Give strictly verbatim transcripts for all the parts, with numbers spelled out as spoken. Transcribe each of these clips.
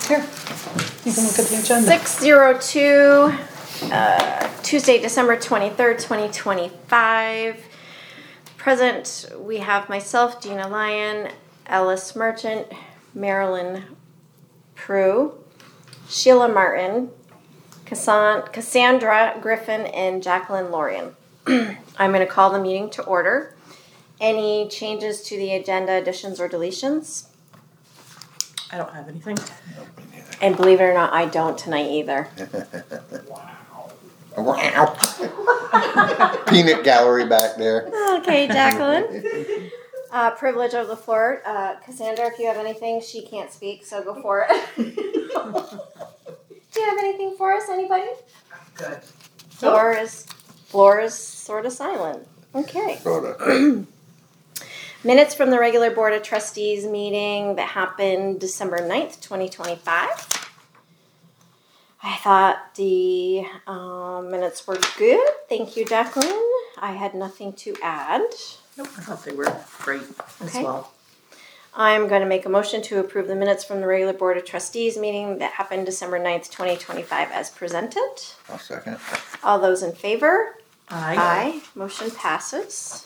Here, you can look at the agenda. six zero two, uh, Tuesday, December twenty-third, twenty twenty-five. Present, we have myself, Dina Lyon, Ellis Merchant, Marilyn Prue, Sheila Martin, Cassan- Cassandra Griffin, and Jacqueline Lorian. I'm going to call the meeting to order. Any changes to the agenda, additions, or deletions? I don't have anything. And believe it or not, I don't tonight either. Wow. Peanut gallery back there. Okay, Jacqueline. Uh, privilege of the floor. Uh, Cassandra, if you have anything, she can't speak, so go for it. Do you have anything for us, anybody? Good. Floor is, floor is sort of silent. Okay. Minutes from the regular Board of Trustees meeting that happened December ninth, twenty twenty-five. I thought the um, minutes were good. Thank you, Jacqueline. I had nothing to add. Nope, I thought they were great as Okay. well. I'm going to make a motion to approve the minutes from the regular Board of Trustees meeting that happened December ninth, twenty twenty-five as presented. I'll second. All those in favor? Aye. Aye. Motion passes.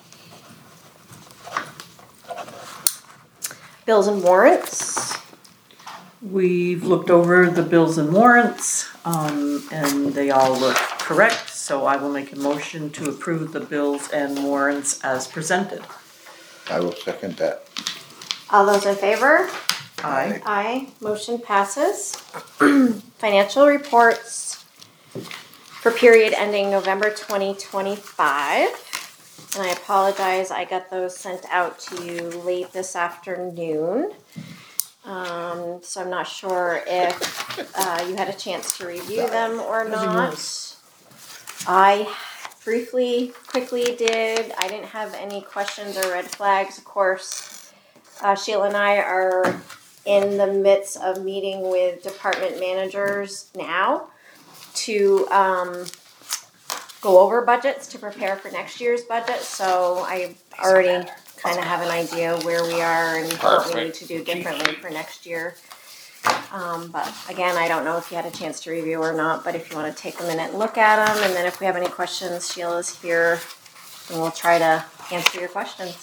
Bills and warrants. We've looked over the bills and warrants, um, and they all look correct, so I will make a motion to approve the bills and warrants as presented. I will second that. All those in favor? Aye. Aye. Motion passes. Financial reports for period ending November twenty twenty-five. And I apologize, I got those sent out to you late this afternoon. Um, so I'm not sure if uh, you had a chance to review them or not. I briefly, quickly did. I didn't have any questions or red flags. Of course, uh, Sheila and I are in the midst of meeting with department managers now to um, go over budgets to prepare for next year's budget. So I already kind of have an idea where we are and what we need to do differently for next year. Um, but again, I don't know if you had a chance to review or not, but if you want to take a minute and look at them, and then if we have any questions, Sheila's here and we'll try to answer your questions.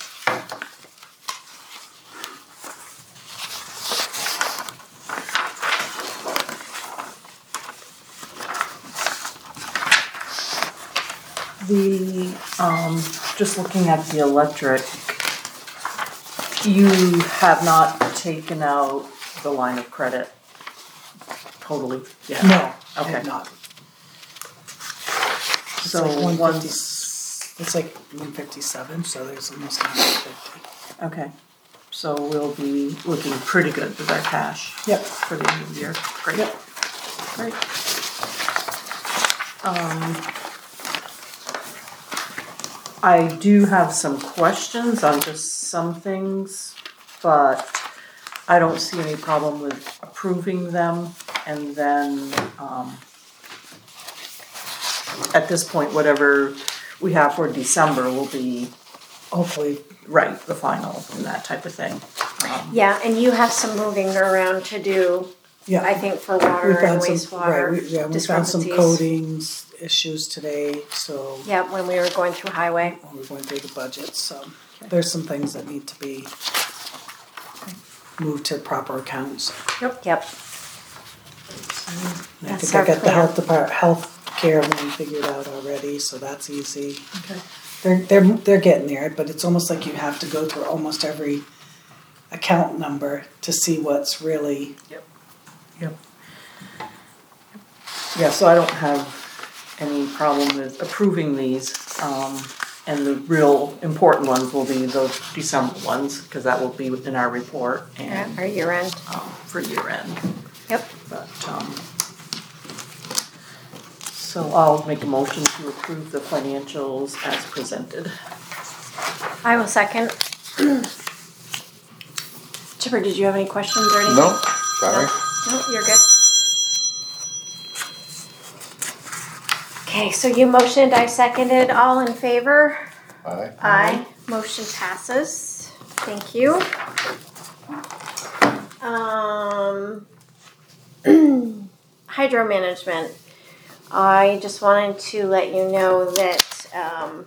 The, um, just looking at the electric, you have not taken out the line of credit totally yet? No, I Okay. have not. It's So like one fifty. once, It's like one fifty-seven, so there's almost one fifty. okay, so we'll be looking pretty good with our cash. Yep. For the end of the year, great. Yep. Great. Um, I do have some questions on just some things, but I don't see any problem with approving them, and then, um, at this point, whatever we have for December will be, Hopefully, right, the final and that type of thing. Um, Yeah, and you have some moving around to do, yeah. I think, for water We and found some, wastewater right, we, yeah, we found some discrepancies. coatings issues today, so Yeah, when we were going through highway. we're going through the budget, so there's some things that need to be moved to proper accounts. Yep. And I That's think I our got the plan. health department, health care one figured out already, so that's easy. Okay. They're, they're, they're getting there, but it's almost like you have to go through almost every account number to see what's really, Yep. Yeah, so I don't have any problem with approving these, um, and the real important ones will be those December ones, because that will be within our report Yeah, and, our year end. um, for year end. Yep. But, um, so I'll make a motion to approve the financials as presented. I will second. Chipper, did you have any questions or anything? No, sorry. No, you're good. Okay, so you motioned, I seconded. All in favor? Aye. Aye. Motion passes. Thank you. Um, hydro management, I just wanted to let you know that um,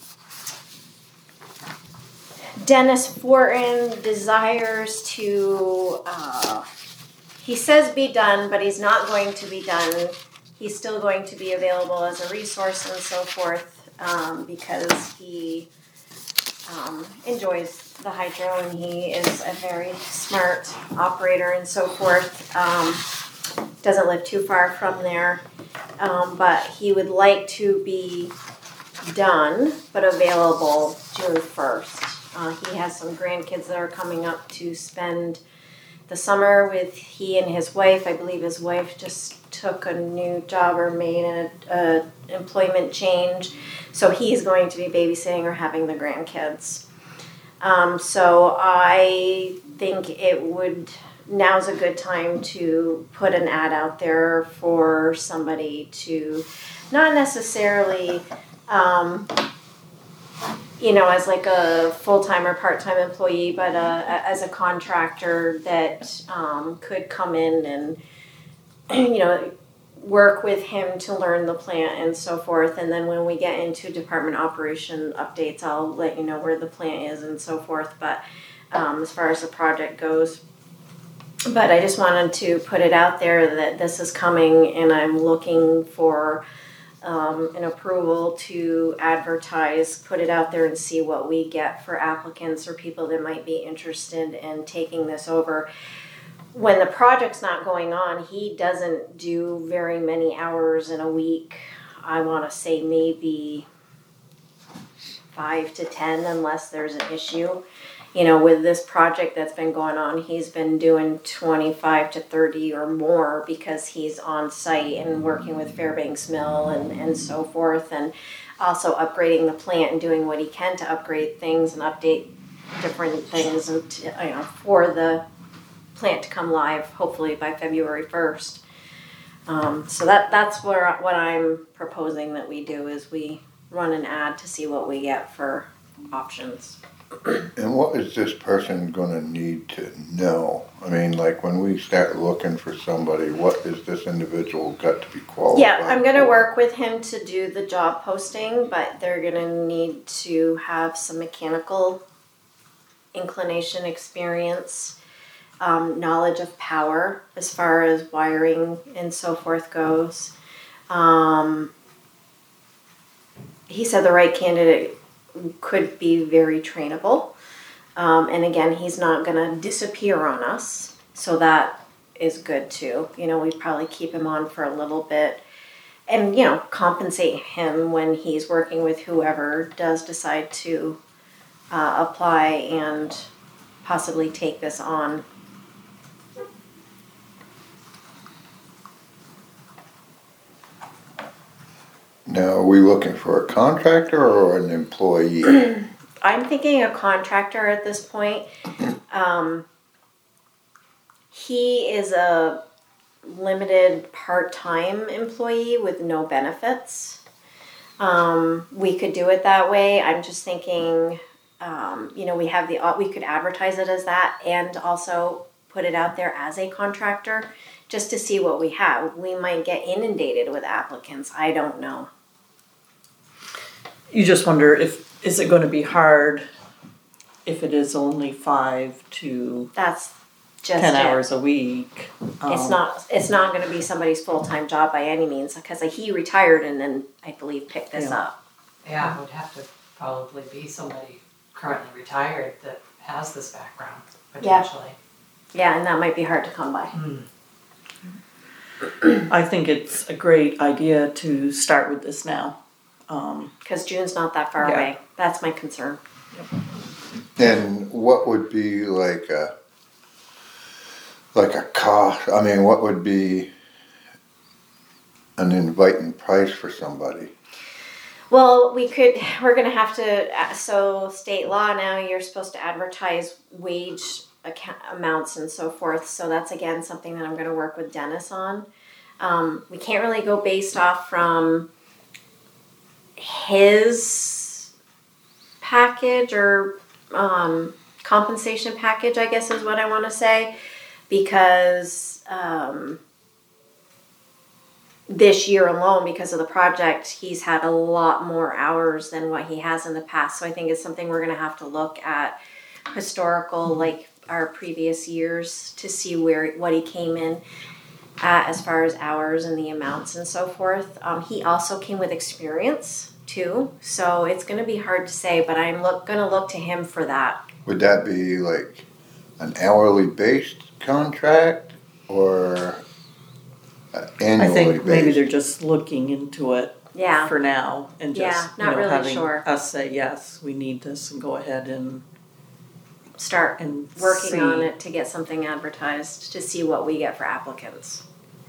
Dennis Fortin desires to, uh, he says be done, but he's not going to be done. He's still going to be available as a resource and so forth um, because he um, enjoys the hydro and he is a very smart operator and so forth. Um, doesn't live too far from there, um, but he would like to be done but available June first. Uh, he has some grandkids that are coming up to spend the summer with he and his wife. I believe his wife just took a new job or made an a employment change, so he's going to be babysitting or having the grandkids. Um, so I think it would, now's a good time to put an ad out there for somebody to not necessarily, um, you know, as like a full-time or part-time employee, but uh, as a contractor that um, could come in and, you know, work with him to learn the plant and so forth. And then when we get into department operation updates, I'll let you know where the plant is and so forth. But um, as far as the project goes, but I just wanted to put it out there that this is coming and I'm looking for um, an approval to advertise, put it out there and see what we get for applicants or people that might be interested in taking this over. When the project's not going on, he doesn't do very many hours in a week. I want to say maybe five to ten unless there's an issue. You know, with this project that's been going on, he's been doing twenty-five to thirty or more because he's on site and working with Fairbanks Mill and, and so forth, and also upgrading the plant and doing what he can to upgrade things and update different things and to, you know, for the plant to come live hopefully by February first. Um, so that that's where what I'm proposing that we do is we run an ad to see what we get for options. And what is this person gonna need to know? I mean, like when we start looking for somebody, what is this individual got to be qualified Yeah, I'm gonna for? work with him to do the job posting, but they're gonna need to have some mechanical inclination, experience, um, knowledge of power as far as wiring and so forth goes. Um, he said the right candidate could be very trainable. Um, and again, he's not going to disappear on us. So that is good too. You know, we probably keep him on for a little bit and, you know, compensate him when he's working with whoever does decide to uh, apply and possibly take this on. Now, are we looking for a contractor or an employee? I'm thinking a contractor at this point. Um, he is a limited part-time employee with no benefits. Um, we could do it that way. I'm just thinking, um, you know, we have the, we could advertise it as that and also put it out there as a contractor just to see what we have. We might get inundated with applicants. I don't know. You just wonder if, is it going to be hard if it is only five to That's just ten it. hours a week? Um, It's not. It's not going to be somebody's full time job by any means because he retired and then I believe picked this Yeah. up. Yeah, it would have to probably be somebody currently retired that has this background, potentially. Yeah, and that might be hard to come by. I think it's a great idea to start with this now. Um, Because June's not that far Yeah. away. That's my concern. And what would be like a, like a cost, I mean, what would be an inviting price for somebody? Well, we could. We're going to have to. So state law now, you're supposed to advertise wage account, amounts and so forth. So that's again something that I'm going to work with Dennis on. Um, we can't really go based off from his package or um, compensation package, I guess is what I want to say, because um, this year alone, because of the project, he's had a lot more hours than what he has in the past. So I think it's something we're going to have to look at historical, like our previous years, to see where what he came in at as far as hours and the amounts and so forth. Um, he also came with experience too, so it's going to be hard to say, but I'm look going to look to him for that. Would that be like an hourly based contract or uh, I annually think based? maybe they're just looking into it Yeah. for now and just Yeah, you not know, really having sure. us say yes, we need this, and go ahead and Start and working see. on it to get something advertised to see what we get for applicants.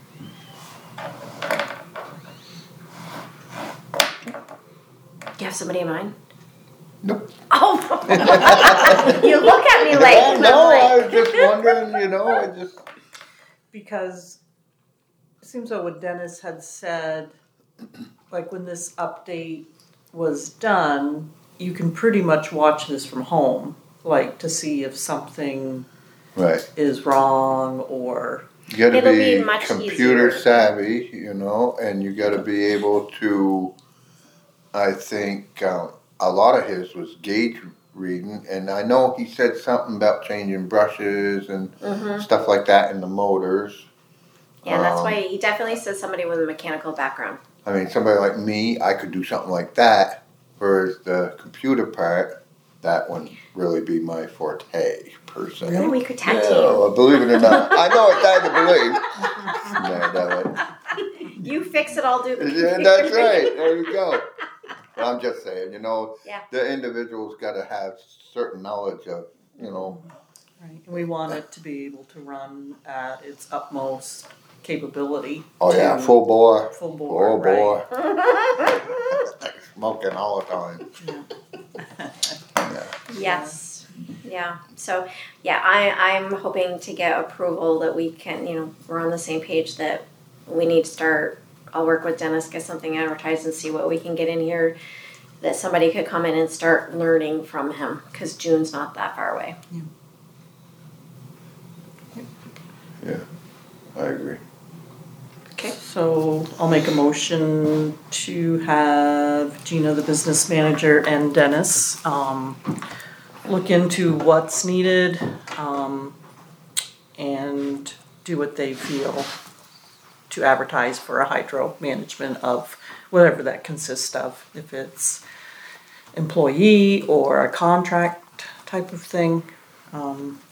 Do you have somebody in mind? Nope. Oh, you look at me like, Yeah, and no, I'm I like, was just wondering, you know, I just, Because it seems like what Dennis had said, like when this update was done, you can pretty much watch this from home, like to see if something right. is wrong or You gotta It'll be, be much computer easier. savvy, you know, and you gotta be able to, I think, um, a lot of his was gauge reading, and I know he said something about changing brushes and Mhm. stuff like that in the motors. Yeah, and that's Um, why he definitely says somebody with a mechanical background. I mean, somebody like me, I could do something like that, whereas the computer part, that wouldn't really be my forte, per se. Oh, we could tag Yeah, team. well, believe it or not. I know it's hard to believe. No, that You fix it, I'll do the would- yeah, computer. that's right. There you go. But I'm just saying, you know, Yeah. the individual's got to have certain knowledge of, you know, right. And we want it to be able to run at its utmost capability. oh yeah, to full bore, full full bore, right? bore, smoking all the time. Yeah. Yes. Yeah. So, yeah, I, I'm hoping to get approval that we can, you know, we're on the same page that we need to start. I'll work with Dennis, get something advertised and see what we can get in here, that somebody could come in and start learning from him, because June's not that far away. I agree. Okay. So I'll make a motion to have Gina, the business manager, and Dennis um, look into what's needed um, and do what they feel to advertise for a hydro management of whatever that consists of. If it's employee or a contract type of thing. Um,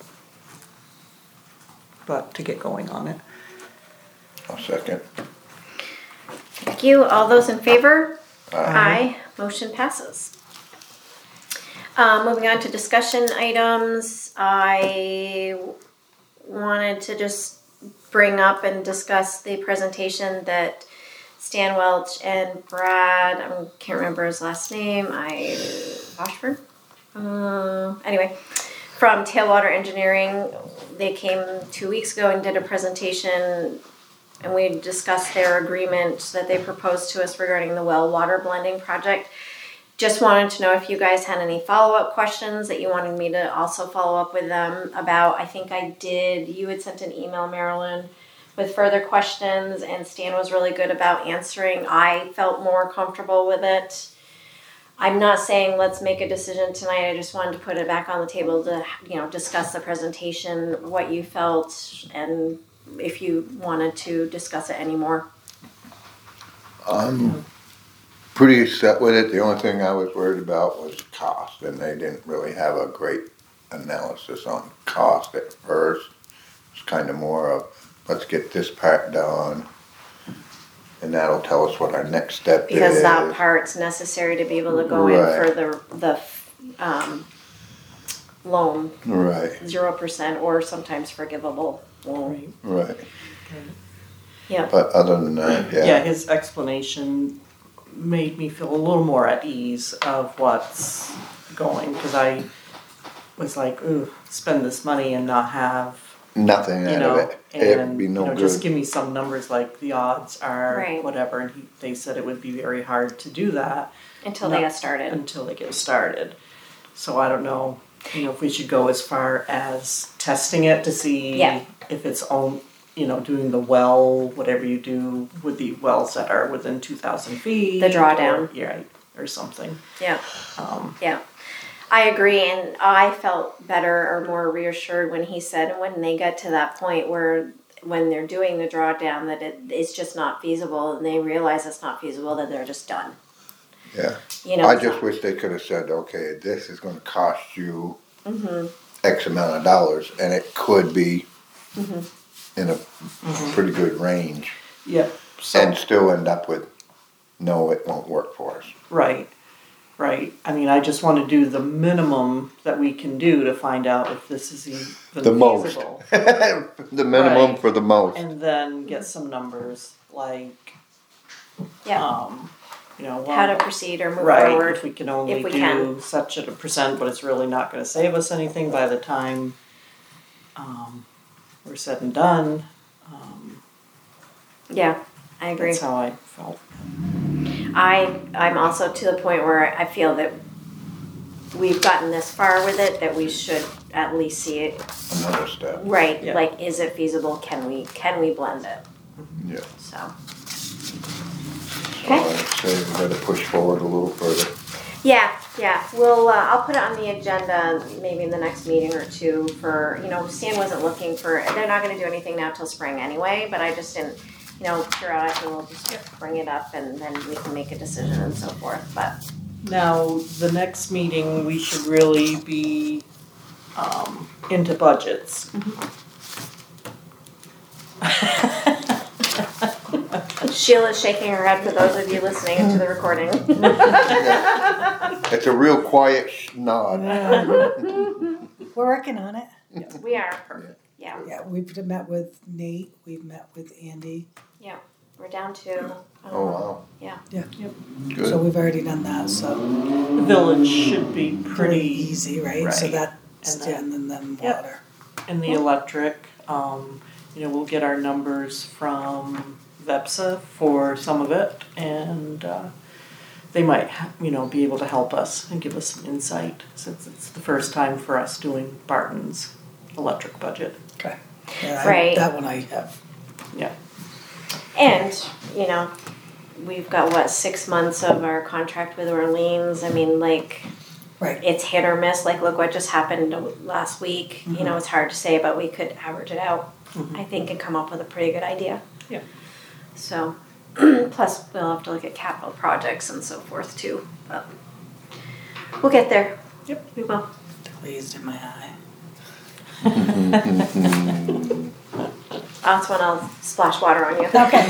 but to get going on it. I'll second. Thank you. All those in favor? Aye. Aye. Motion passes. Uh, moving on to discussion items, I wanted to just bring up and discuss the presentation that Stan Welch and Brad, I can't remember his last name, I, Washburn? Uh, anyway, from Tailwater Engineering, they came two weeks ago and did a presentation, and we discussed their agreement that they proposed to us regarding the well water blending project. Just wanted to know if you guys had any follow-up questions that you wanted me to also follow up with them about. I think I did. You had sent an email, Marilyn, with further questions, and Stan was really good about answering. I felt more comfortable with it. I'm not saying let's make a decision tonight. I just wanted to put it back on the table to, you know, discuss the presentation, what you felt, and if you wanted to discuss it anymore. I'm pretty set with it. The only thing I was worried about was cost, and they didn't really have a great analysis on cost at first. It's kind of more of, let's get this part done, and that'll tell us what our next step Because is. that part's necessary to be able to go Right. in for the, the, um, loan, Right, zero percent or sometimes forgivable loan. right. Yeah. But other than that, yeah. Yeah, his explanation made me feel a little more at ease of what's going, because I was like, ooh, spend this money and not have, Nothing you out know, of it. It'd and, be you no know, good. just give me some numbers like the odds are, Right. whatever, and he, they said it would be very hard to do that Until they get started. until they get started. So I don't know, you know, if we should go as far as testing it to see Yeah. if it's own, you know, doing the well, whatever you do with the wells that are within two thousand feet. The drawdown. Or, yeah, or something. Yeah. Um, Yeah, I agree, and I felt better or more reassured when he said when they get to that point where when they're doing the drawdown that it, it's just not feasible, and they realize it's not feasible, that they're just done. Yeah. You know, I it's just not- wish they could have said, okay, this is gonna cost you Mhm. X amount of dollars, and it could be Mhm. in a pretty good range, Yep. So, and still end up with, no, it won't work for us. right, right. I mean, I just want to do the minimum that we can do to find out if this is even The most. feasible. The minimum Right. for the most. And then get some numbers like, Yeah, um, you know, well, how to proceed or move right, forward. if we can only if we do can. such a percent, but it's really not gonna save us anything by the time, um, we're said and done. Um, Yeah, I agree. that's how I felt. I I'm also to the point where I feel that we've gotten this far with it that we should at least see it Another step, right. Yeah. Like, is it feasible? Can we can we blend it? yeah. So So I'd say we gotta push forward a little further. yeah, yeah. We'll uh, I'll put it on the agenda maybe in the next meeting or two for you know Stan wasn't looking for they're not going to do anything now till spring anyway. But I just didn't you know periodically we'll just bring it up and then we can make a decision and so forth. But Now, the next meeting, we should really be, um, into budgets. Sheila's shaking her head for those of you listening to the recording. It's a real quiet nod. We're working on it. We are. Perfect. Yeah, Yeah, we've met with Nate, we've met with Andy, we're down to. Um, Oh, wow. Yeah. so Good. we've already done that, so The village should be pretty pretty, easy, right? So right. that's, And then- and then, then Yep. water. and the electric, um, you know, we'll get our numbers from VEPSA for some of it, and, uh, they might, ha- you know, be able to help us and give us some insight, since it's the first time for us doing Barton's electric budget. Okay. Yeah, I- Right. that one I have. And, you know, we've got what, six months of our contract with Orleans. I mean, like, Right. it's hit or miss. Like, look what just happened last week. You know, it's hard to say, but we could average it out, I think, and come up with a pretty good idea. Yeah. So, plus we'll have to look at capital projects and so forth too. But we'll get there. Yep. We will. Glazed in my eye. That's when I'll splash water on you. Okay.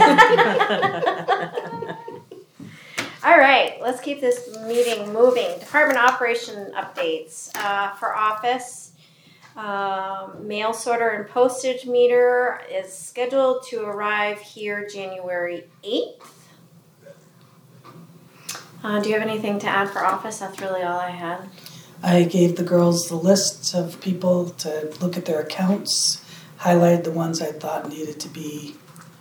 All right, let's keep this meeting moving. Department operation updates uh, for office. Um, mail sorter and postage meter is scheduled to arrive here January eighth. Uh, do you have anything to add for office? That's really all I had. I gave the girls the list of people to look at their accounts, highlighted the ones I thought needed to be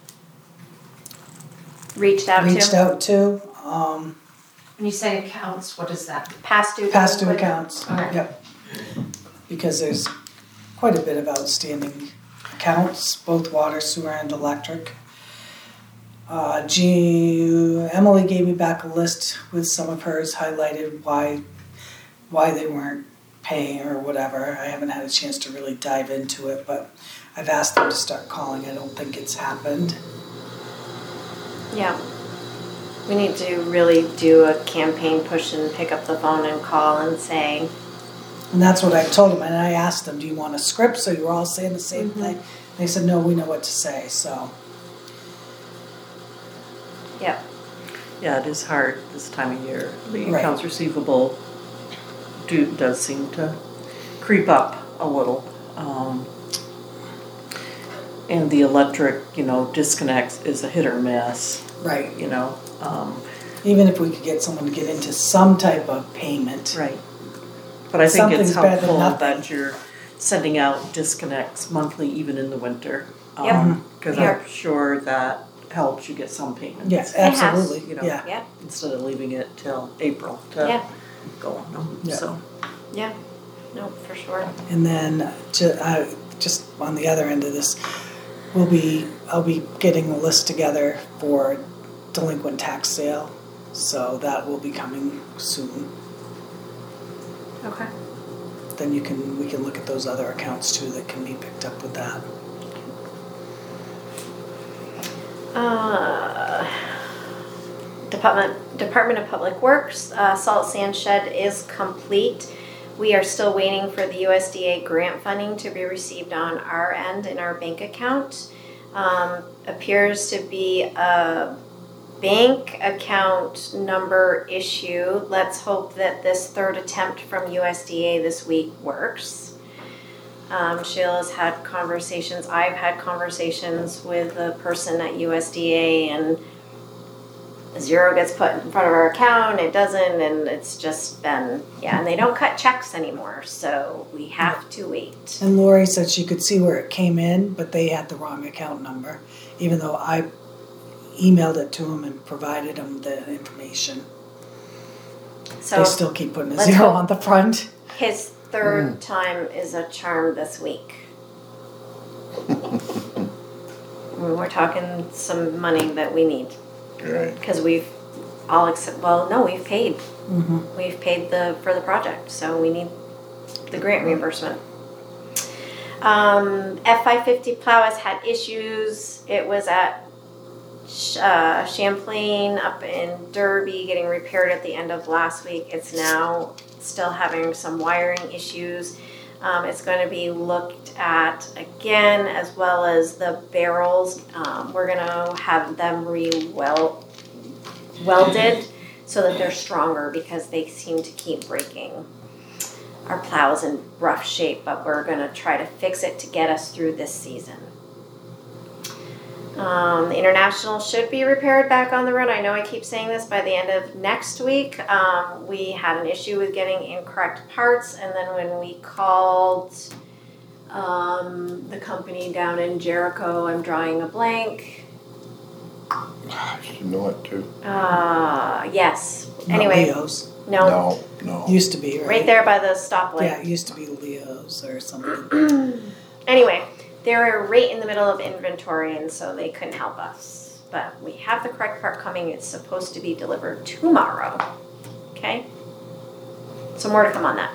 Reached out reached to out to. Um, When you say accounts, what is that? past due. past due delinquent. accounts. Okay. Yep. Because there's quite a bit of outstanding accounts, both water, sewer, and electric. Uh, G, Emily gave me back a list with some of hers highlighted why why they weren't paying or whatever. I haven't had a chance to really dive into it, but I've asked them to start calling. I don't think it's happened. Yeah. We need to really do a campaign push and pick up the phone and call and say, And that's what I told them. And I asked them, do you want a script so you're all saying the same Mhm. thing? They said, no, we know what to say. So, yep. Yeah, it is hard this time of year. The Right. accounts receivable do, does seem to creep up a little. Um, and the electric, you know, disconnects is a hit or miss, right. you know. Um, Even if we could get someone to get into some type of payment. right. But I think it's Something's better than helpful nothing. that you're sending out disconnects monthly, even in the winter. Yep. Um, cause Yep. I'm sure that helps you get some payments. Yes, has. absolutely. You know. Yeah. Yep. Instead of leaving it till April to Yeah. go on them, Yeah. so. Yeah. No, for sure. And then ju- uh, just on the other end of this, we'll be, I'll be getting a list together for delinquent tax sale, so that will be coming soon. Okay. Then you can, we can look at those other accounts too that can be picked up with that. Uh, Department Department of Public Works, uh, salt sand shed is complete. We are still waiting for the U S D A grant funding to be received on our end in our bank account. Um, appears to be a bank account number issue. Let's hope that this third attempt from U S D A this week works. Um, Sheila's had conversations, I've had conversations with the person at U S D A, and a zero gets put in front of our account, it doesn't, and it's just been, yeah, and they don't cut checks anymore, so we have to wait. And Lori said she could see where it came in, but they had the wrong account number, even though I emailed it to them and provided them the information. So They still keep putting a let's zero hope- on the front. his third time is a charm this week. I mean, we're talking some money that we need. Right. Because we've all accept, well, no, we've paid. Mm-hmm. We've paid the for the project, so we need the grant reimbursement. Um, F five fifty plow has had issues. It was at uh, Champlain up in Derby getting repaired at the end of last week. It's now still having some wiring issues. Um, it's going to be looked at again, as well as the barrels. Um, we're going to have them re-weld welded so that they're stronger, because they seem to keep breaking. Our plow's in rough shape, but we're going to try to fix it to get us through this season. Um, the International should be repaired back on the road. I know I keep saying this, by the end of next week. Um, we had an issue with getting incorrect parts, and then when we called um, the company down in Jericho, I'm drawing a blank. I should know it too. Uh, yes. Not Anyway, Leo's. no, No, no. Used to be, right? right there by the stoplight. Yeah, it used to be Leo's or something. Anyway, they were right in the middle of inventory, and so they couldn't help us. But we have the correct part coming. It's supposed to be delivered tomorrow. Okay? So more to come on that.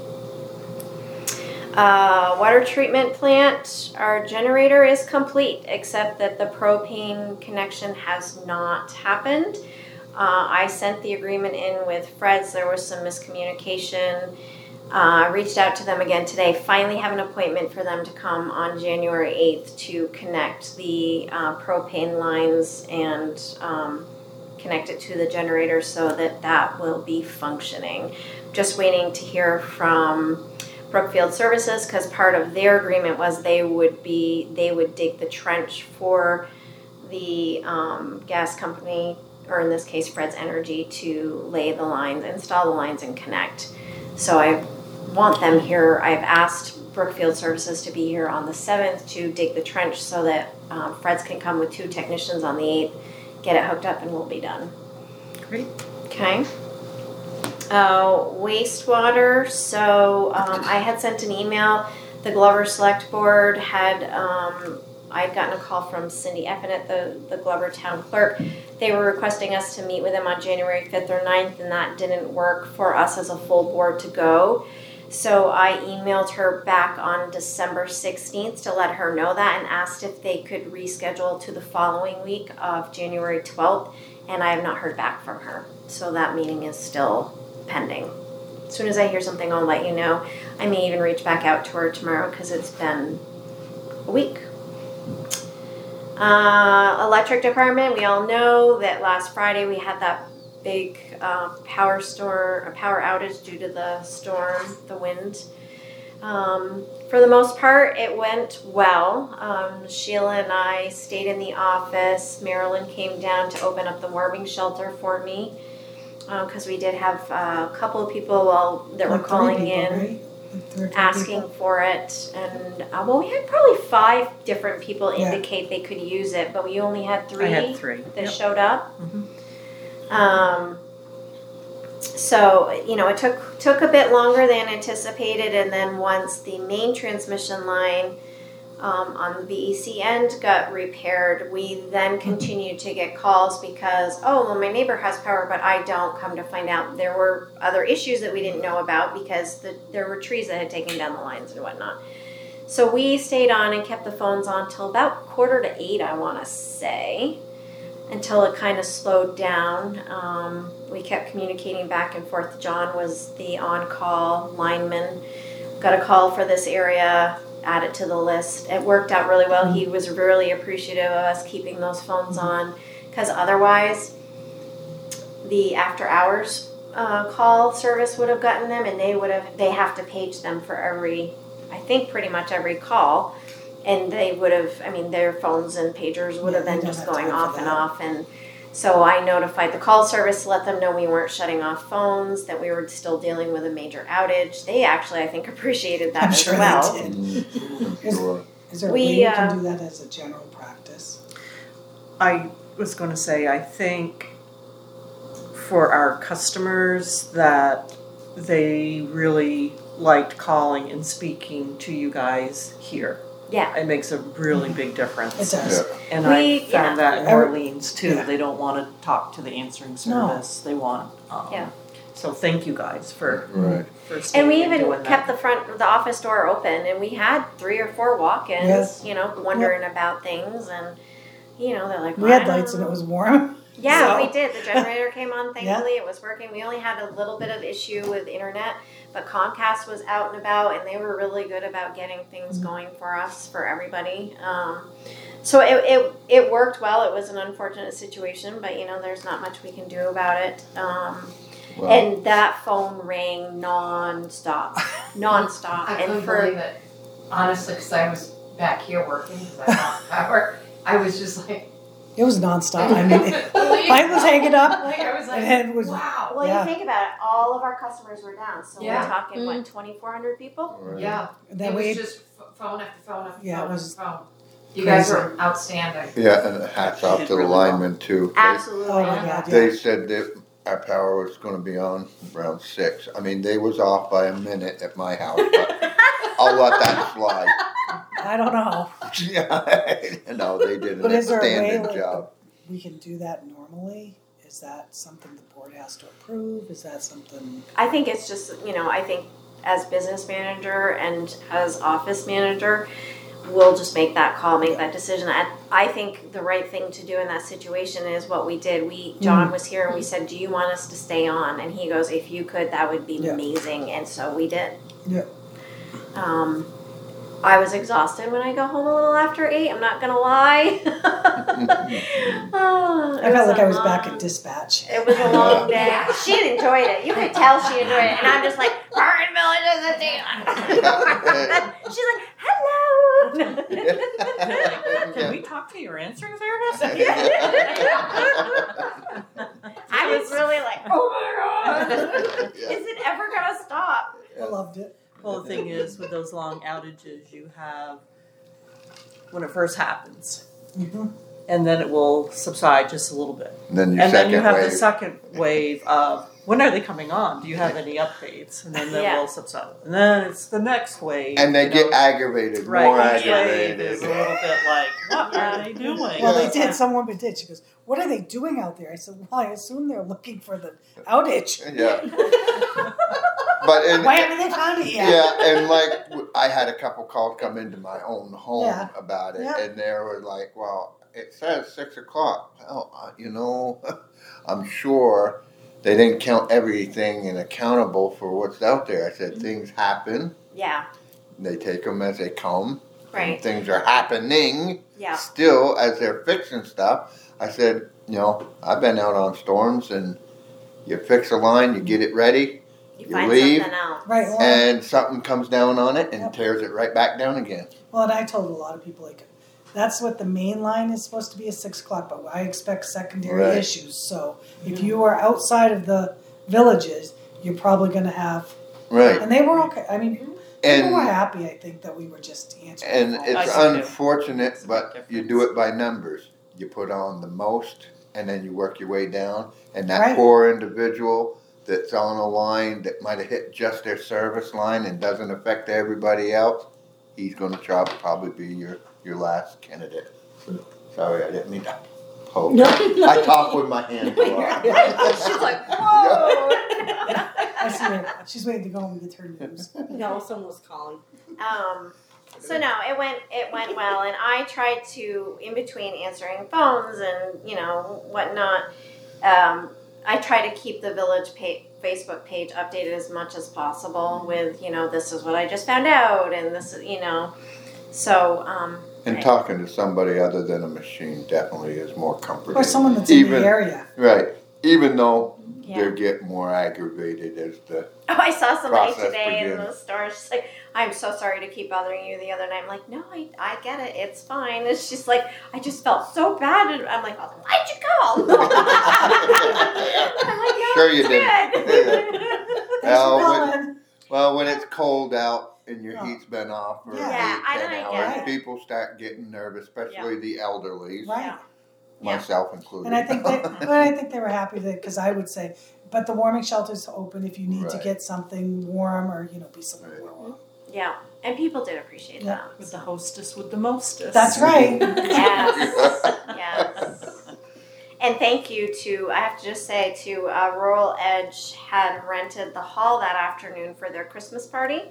Uh, water treatment plant, our generator is complete, except that the propane connection has not happened. Uh, I sent the agreement in with Fred's. There was some miscommunication. I uh, reached out to them again today. Finally have an appointment for them to come on January eighth to connect the uh, propane lines and um, connect it to the generator so that that will be functioning. Just waiting to hear from Brookfield Services, because part of their agreement was they would be they would dig the trench for the um, gas company, or in this case Fred's Energy, to lay the lines, install the lines, and connect. So I want them here. I've asked Brookfield Services to be here on the seventh to dig the trench so that um, Fred's can come with two technicians on the eighth, get it hooked up, and we'll be done. Great. Okay. Uh, wastewater. So um, I had sent an email. The Glover Select Board had, um, I'd gotten a call from Cindy Eppinet, the, the Glover Town Clerk. They were requesting us to meet with them on January fifth or ninth, and that didn't work for us as a full board to go. So I emailed her back on December sixteenth to let her know that, and asked if they could reschedule to the following week of January twelfth, and I have not heard back from her. So that meeting is still pending. As soon as I hear something, I'll let you know. I may even reach back out to her tomorrow, because it's been a week. Uh, electric department, we all know that last Friday we had that big uh, power store, a power outage due to the storm, the wind. Um, for the most part, it went well. Um, Sheila and I stayed in the office. Marilyn came down to open up the warming shelter for me, because um, we did have uh, a couple of people well, that Like were calling three people, in. right? Like three or four Asking people. for it, and uh, well, we had probably five different people Yeah. indicate they could use it, but we only had three, I had three. that Yep. showed up. Mhm. Um, so you know, it took took a bit longer than anticipated, and then once the main transmission line um, on the B E C end got repaired. We then continued to get calls because, oh, well, my neighbor has power, but I don't. Come to find out, there were other issues that we didn't know about because the, there were trees that had taken down the lines and whatnot. So we stayed on and kept the phones on till about quarter to eight, I want to say, until it kind of slowed down. Um, we kept communicating back and forth. John was the on-call lineman. Got a call for this area, add it to the list. It worked out really well. He was really appreciative of us keeping those phones on, because otherwise the after hours uh, call service would have gotten them, and they would have they have to page them for every, I think pretty much every call, and they would have, I mean, their phones and pagers would Yeah, have they been don't just have going time for off and that. off. And so I notified the call service to let them know we weren't shutting off phones, that we were still dealing with a major outage. They actually, I think, appreciated that I'm as sure well. they did. Mm, Is- sure. Is there a We, way you uh, can do that as a general practice? I was gonna say, I think for our customers that they really liked calling and speaking to you guys here. Yeah. It makes a really big difference. It does. Yeah. And We- I found that in Every- Orleans too. Yeah. They don't wanna talk to the answering No. service. They want, um, Yeah. so thank you guys for, Right. for And staying we and even doing kept that. the front, the office door open, and we had three or four walk-ins, Yes. you know, wondering about things, and you know, they're like, We well, had I don't lights and know. it was warm. Yeah, So- we did. The generator came on, thankfully. It was working. We only had a little bit of issue with internet, but Comcast was out and about, and they were really good about getting things Mm-hmm. going for us, for everybody. Um, so it, it it worked well. It was an unfortunate situation, but you know, there's not much we can do about it. Um, Well, and that phone rang non-stop, non-stop. I and couldn't for believe it, honestly, because I was back here working, because I lost power. I was just like, It was nonstop. I mean, it- Believe mine was it. hanging up. Like, I was like, And it was- wow. well, Yeah. you think about it, all of our customers were down. So Yeah. we're talking what, twenty-four hundred people? right. Yeah, That it way, was just f- phone after phone after Yeah, it phone was after phone. You guys crazy. were outstanding. Yeah, and hats off did to the really well. linemen too. They- Absolutely. oh my God, They yeah. said that our power was gonna be on around six. I mean, they was off by a minute at my house, but I'll let that slide. I don't know. Yeah, no, they did an But is there a way, outstanding like, job. we can do that normally? Is that something the board has to approve? Is that something? I think it's just, you know, I think as business manager and as office manager, we'll just make that call, make that decision. I, I think the right thing to do in that situation is what we did. We, John was here and we said, do you want us to stay on? And he goes, if you could, that would be Yeah. amazing. And so we did. Yeah. Um, I was exhausted when I got home a little after eight. I'm not gonna lie. Oh, it I felt like a I was back long- at dispatch. It was a long day. She enjoyed it. You could tell she enjoyed it, and I'm just like, "Bargain Village is a thing." She's like, "Hello." Can we talk to your answering service? I was really like, "Oh my god, Yeah. is it ever gonna stop?" I loved it. Well, the thing is, with those long outages, you have when it first happens, hmm and then it will subside just a little bit, And then your and then second you have wave. the second wave of when are they coming on? Do you have any updates? And then they Yeah. will subside, and then it's the next wave, And they you get know. aggravated, Right, more each wave aggravated. is a little bit like, what are they doing? Well, they Yeah. did. Some woman did. She goes, "What are they doing out there?" I said, "Well, I assume they're looking for the outage. Yeah. But in, Why haven't they found it yet?" yeah, and like w- I had a couple calls come into my own home Yeah. about it, Yeah. and they were like, "Well, it says six o'clock." Well, uh, you know, I'm sure they didn't count everything and accountable for what's out there. I said things happen; Yeah, they take them as they come. right. Things are happening Yeah, still as they're fixing stuff. I said, you know, I've been out on storms, and you fix a line, you get it ready. you, You find leave, something else. Right. Well, And something comes down on it and Yep. tears it right back down again. well, and I told a lot of people like, that's what the main line is supposed to be at six o'clock, but I expect secondary Right. issues. So if you are outside of the villages, you're probably going to have. Right. And they were okay. I mean, people And were happy. I think that we were just answering. and phones. I it's see too. unfortunate, It's a but big you do it by numbers. You put on the most, and then you work your way down. And that Right. poor individual that's on a line that might have hit just their service line and doesn't affect everybody else, he's gonna try, probably be your, your last candidate. Sorry, I didn't mean to poke. I talk with my hands a lot. She's like, whoa. I see her. She's waiting to go home and get her news. No, someone was calling. Um, so no, it went it went well, and I tried to, in between answering phones and you know whatnot, um, I try to keep the village pa- Facebook page updated as much as possible with you know this is what I just found out, and this is you know, so. Um, And I- talking to somebody other than a machine definitely is more comforting. Or someone that's in Even- the area. Right, even though Yeah. they get more aggravated as the, Oh, I saw somebody Process today in begins. the store. She's like, "I'm so sorry to keep bothering you." The other night, I'm like, "No, I, I get it. It's fine." And she's like, "I just felt so bad." And I'm like, "Oh, why'd you call?" I'm like, "No, Sure you it's did. good." Thanks Well, for when- calling. well, when it's cold out and your Oh. heat's been off for Yeah. Yeah, eight, I ten know, I hours, get it. people start getting nervous, especially the elderly, Right. Yeah. myself included. And I think they, but I think they were happy that, because I would say, but the warming shelter's open if you need to Right. get something warm or, you know, be something Right. warm. Yeah, and people did appreciate Yeah. that. With the hostess with the mostest. That's right. Yes, yes. And thank you to, I have to just say, to uh, Rural Edge had rented the hall that afternoon for their Christmas party.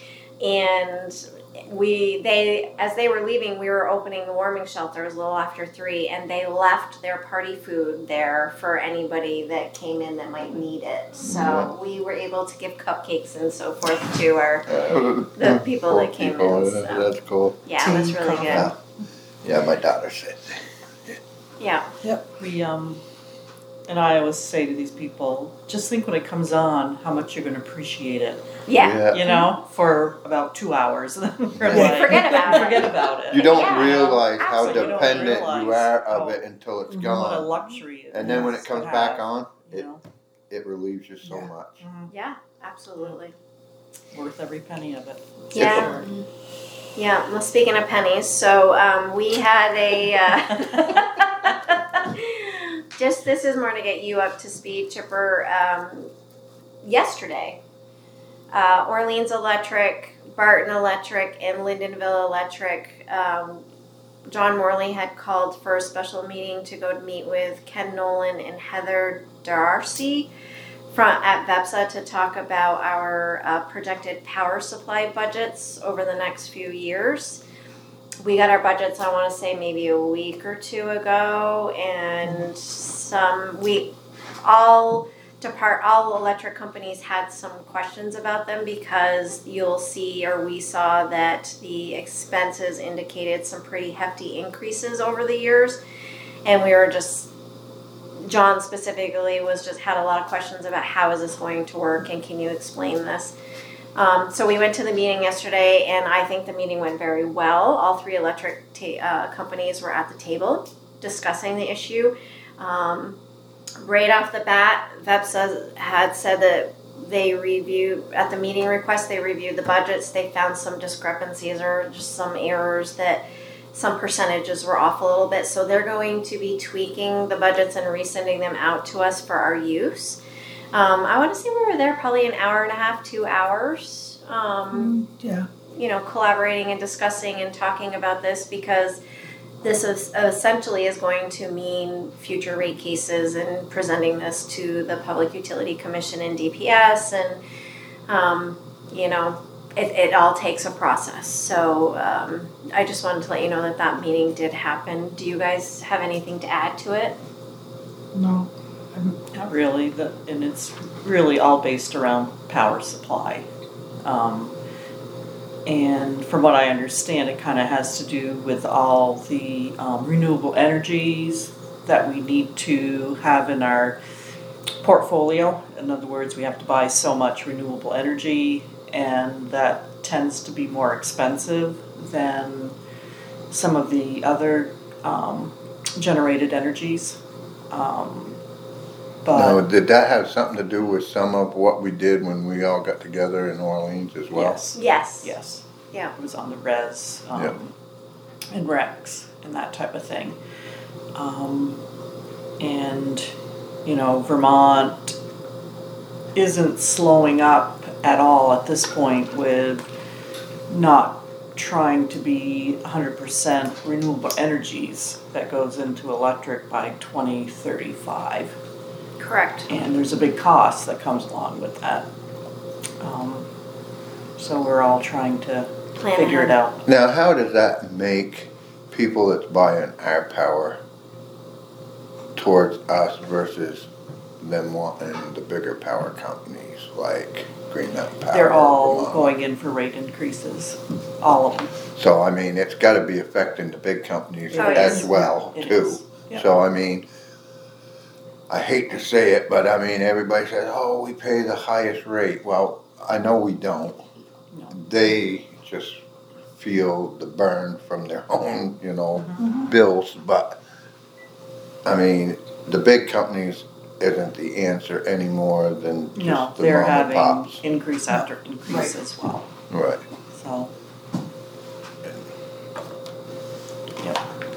And we, they, as they were leaving, we were opening the warming shelters a little after three, and they left their party food there for anybody that came in that might need it. So Yeah. we were able to give cupcakes and so forth to our, Uh, the people poor that came people, in. that- So. That's cool. Yeah, that's really good. Yeah. Yeah, my daughter said. Yeah. We, um, and I always say to these people, just think when it comes on how much you're going to appreciate it. Yeah. You know, for about two hours. And then you're Yeah. like, Forget about it. Forget about it. You don't Yeah, realize how absolutely. You don't dependent realize you are how- of it until it's What a gone. luxury it And then when is it comes to back have, on, you it, know, it relieves you so Yeah. much. Yeah, absolutely. worth every penny of it. for Yeah. sure. Yeah, well, speaking of pennies, so um, we had a. Uh, just this is more to get you up to speed, Chipper. Um, yesterday, uh, Orleans Electric, Barton Electric, and Lindenville Electric. Um, John Morley had called for a special meeting to go to meet with Ken Nolan and Heather Darcy from at VEPSA to talk about our uh, projected power supply budgets over the next few years. We got our budgets, I want to say maybe a week or two ago, and some we all depart all electric companies had some questions about them because you'll see or we saw that the expenses indicated some pretty hefty increases over the years, and we were just John specifically was just had a lot of questions about how is this going to work and can you explain this. Um, so we went to the meeting yesterday, and I think the meeting went very well. All three electric ta- uh, companies were at the table discussing the issue. Um, right off the bat, VEPSA had said that they reviewed, at the meeting request, they reviewed the budgets. They found some discrepancies or just some errors that some percentages were off a little bit. So they're going to be tweaking the budgets and resending them out to us for our use. Um, I want to say we were there probably an hour and a half, two hours, um, Yeah. you know, collaborating and discussing and talking about this because this is essentially is going to mean future rate cases and presenting this to the Public Utility Commission and D P S. And, um, you know, it, it all takes a process. So um, I just wanted to let you know that that meeting did happen. Do you guys have anything to add to it? No. Not really, the, and it's really all based around power supply. Um, and from what I understand, it kind of has to do with all the um, renewable energies that we need to have in our portfolio. In other words, we have to buy so much renewable energy, and that tends to be more expensive than some of the other um, generated energies. Um, but Now, did that have something to do with some of what we did when we all got together in Orleans as well? yes, Yes. yes, Yeah. it was on the res um, Yep. and recs and that type of thing. Um, and you know, Vermont isn't slowing up at all at this point with not trying to be one hundred percent renewable energies that goes into electric by twenty thirty-five. Correct. And there's a big cost that comes along with that. Um, so we're all trying to Plan figure ahead. it out. Now, how does that make people that's buying our power towards us versus them wanting the bigger power companies like Green Mountain Power? They're all Vermont? going in for rate increases, all of them. So, I mean, it's gotta be affecting the big companies Oh, it as is. well, It too. is. Yep. So, I mean, I hate to say it, but I mean, everybody says, oh, we pay the highest rate. Well, I know we don't. No. They just feel the burn from their own, you know, Mm-hmm. bills, but, I mean, the big companies isn't the answer any more than No, just the they're mom and having pops. increase after increase Right. as well, Right. so. Yep.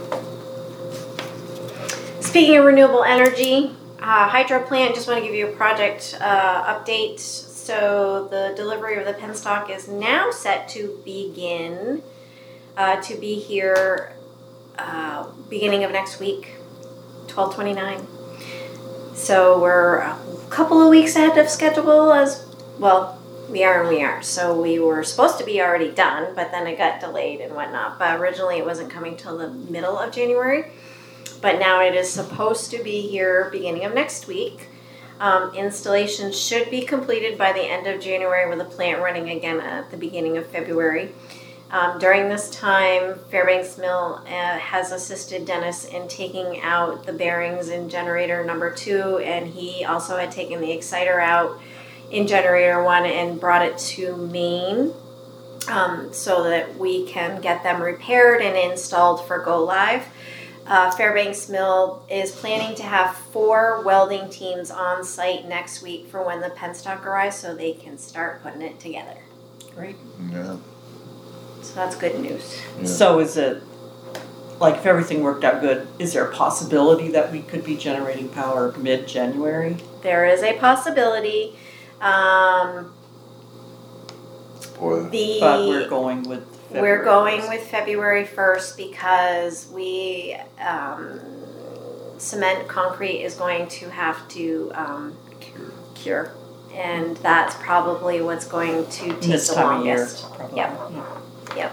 Speaking of renewable energy, uh, hydro plant, just want to give you a project uh, update. So the delivery of the penstock is now set to begin, uh, to be here uh, beginning of next week, twelve twenty-nine. So we're a couple of weeks ahead of schedule as well. We are and we are. So we were supposed to be already done, but then it got delayed and whatnot. But originally it wasn't coming till the middle of January. But now it is supposed to be here beginning of next week. Um, installation should be completed by the end of January with the plant running again at the beginning of February. Um, during this time, Fairbanks Mill uh, has assisted Dennis in taking out the bearings in generator number two, and he also had taken the exciter out in generator one and brought it to Maine um, so that we can get them repaired and installed for go live. Uh, Fairbanks Mill is planning to have four welding teams on site next week for when the penstock arrives so they can start putting it together. Great. Yeah. So that's good news. Yeah. So is it, like if everything worked out good, is there a possibility that we could be generating power mid-January? There is a possibility. Um, Or the But we're going with February We're going first. with February first because we, um, cement concrete is going to have to, um, cure. And that's probably what's going to take This the time of year, longest. probably. Yep. Yeah.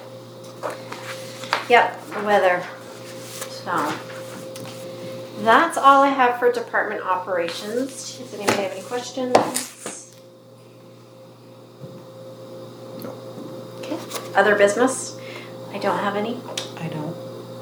Yep, the weather. So, that's all I have for department operations. Does anybody have any questions? No. Okay, other business? I don't have any. I don't.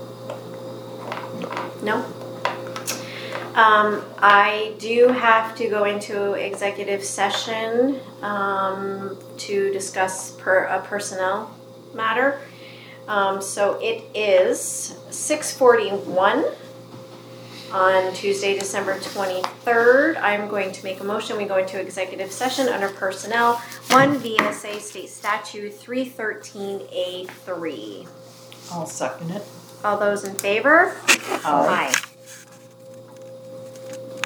No? Um, I do have to go into executive session, um, to discuss per, a personnel matter. Um, so it is six forty-one on Tuesday, December twenty-third. I'm going to make a motion. We go into executive session under personnel, one V S A State Statute three thirteen A three. I'll second it. All those in favor? Aye. Aye.